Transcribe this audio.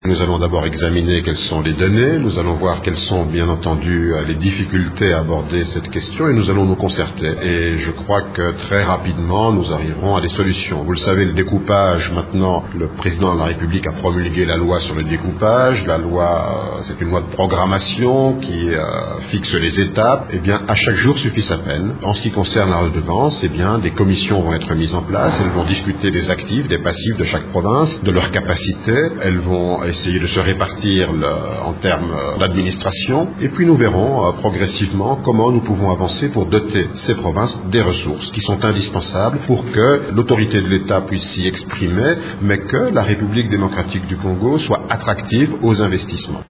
Nous allons d'abord examiner quelles sont les données, nous allons voir quelles sont bien entendu les difficultés à aborder cette question et nous allons nous concerter. Et je crois que très rapidement nous arriverons à des solutions. Vous le savez, le découpage, maintenant le président de la République a promulgué la loi sur le découpage. La loi, c'est une loi de programmation qui fixe les étapes. Eh bien, à chaque jour suffit sa peine. En ce qui concerne la redevance, eh bien, des commissions vont être mises en place. Elles vont discuter des actifs, des passifs de chaque province, de leurs capacités. Elles vont essayer de se répartir en termes d'administration. Et puis nous verrons progressivement comment nous pouvons avancer pour doter ces provinces des ressources qui sont indispensables pour que l'autorité de l'État puisse s'y exprimer, mais que la République démocratique du Congo soit attractive aux investissements.